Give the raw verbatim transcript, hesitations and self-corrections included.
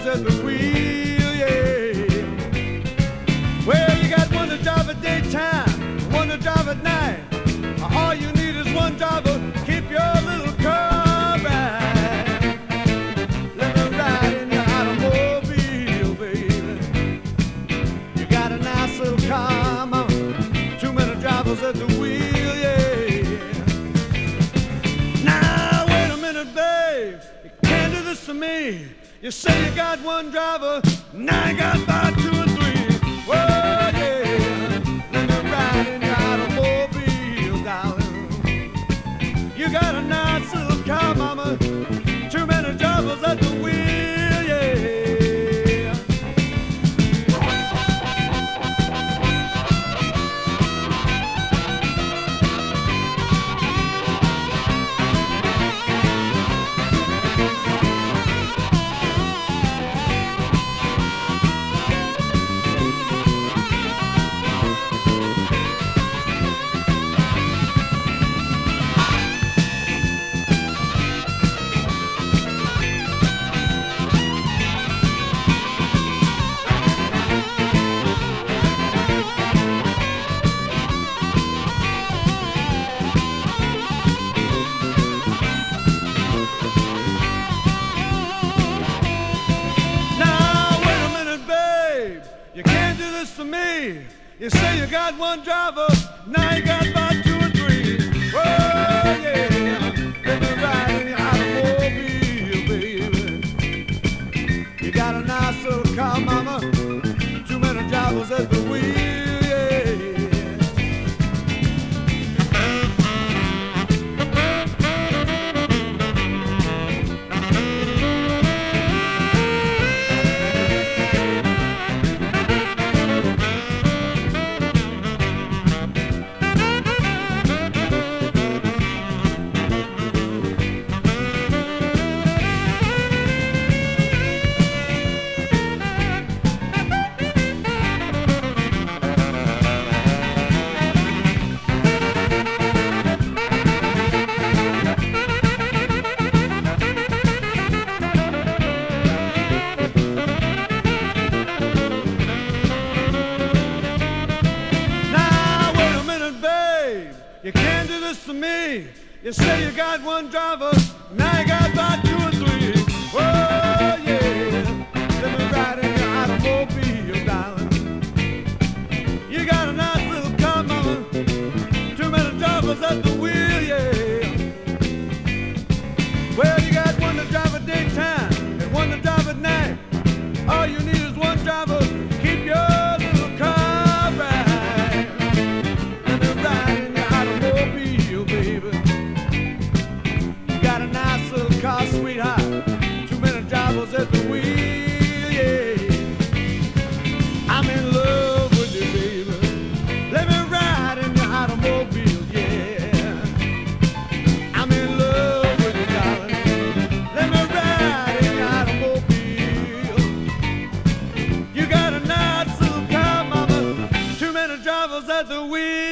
drivers at the wheel, yeah. Well, you got one to drive at daytime, one to drive at night. All you need is one driver, keep your little car right. Let me ride in your automobile, baby. You got a nice little car, mama. Too many drivers at the wheel, yeah. Now, wait a minute, babe. You can't do this to me. You say you got one driver, now you got about two or three. Whoa, yeah. Let me ride in your automobile, darling. You got a nice little car, mama. Too many drivers at the wheel, yeah. To me, you say you got one driver, now you got about two or three. Oh yeah, let me ride in your automobile, baby. You got a nice little car, mama. Too many drivers at the wheel, yeah. You can't do this to me. You say you got one driver, now you got about two or three. Oh yeah, let me ride in your automobile, darling. You got a nice little car, mama. Too many drivers at the wheel, yeah. Well, you got one to drive at daytime and one to drive at night. All you need is one driver. Keep your little car right. Let me ride in your automobile, baby. You got a nice little car, sweetheart. Too many drivers at the wheel, yeah. I'm in love with you, baby. Let me ride in your automobile, yeah. I'm in love with you, darling. Let me ride in your automobile. You got a nice little car, mama. Too many drivers at the wheel.